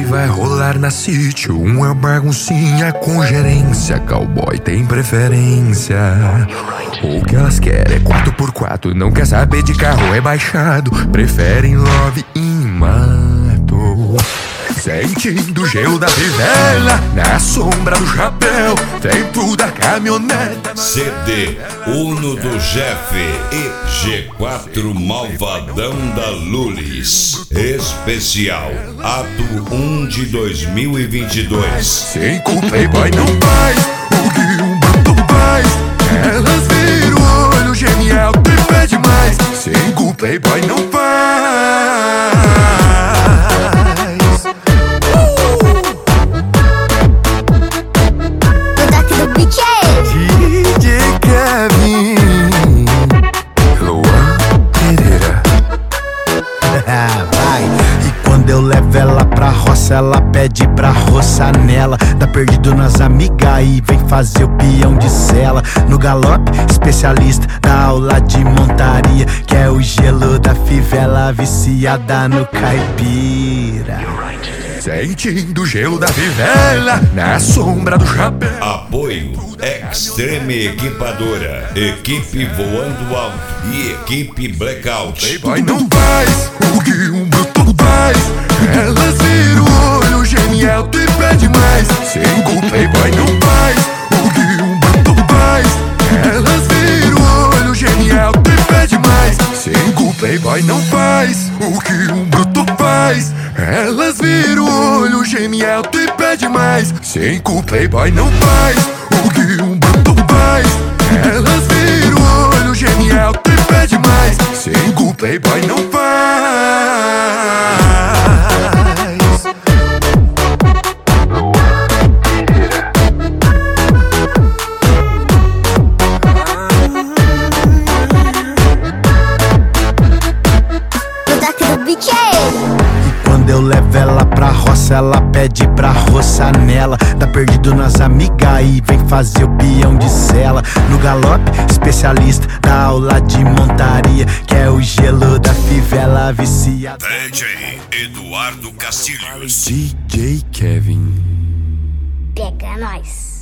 Hoje vai rolar na City uma baguncinha com gerência. Cowboy tem preferência. O que elas querem é 4x4, não quer saber de carro rebaixado. Preferem love e mato. Sentindo o gelo da fivela, na sombra do chapéu, tem tudo a caminhoneta. CD Uno do Jeff e G4 Malvadão da Lulis. Especial Ato 1 de 2022. 5 Playboy não faz o que um bruto faz. Elas viram o olho genial e pede mais. 5 Playboy não faz. DJ Kevin, Luan Pereira. Vai. E quando eu levo ela pra roça, ela pede pra roçar nela. Tá perdido nas amigas e vem fazer o peão de sela. No galope, especialista da aula de montaria, que é o gelo da fivela, viciada no caipira. Sentindo o gelo da fivela, na sombra do chapéu. Apoio Extreme Equipadora, equipe voando alto e equipe Blackout. Playboy não faz o que um bruto faz. Elas viram o olho genial e pede mais. 5 Playboy não faz o que um bruto faz. Elas viram o olho genial e pede mais. 5 Playboy não faz o que um bruto faz. Elas viram o olho genial e pede mais. 5 Playboy não faz o que um bruto faz. Elas viram o olho genial e pede mais. 5 Playboy não faz. Quando eu levo ela pra roça, ela pede pra roçar nela. Tá perdido nas amigas e vem fazer o peão de sela. No galope, especialista da aula de montaria, que é o gelo da fivela, viciada. DJ Eduardo Castilhos. DJ Kevin. Pega nós.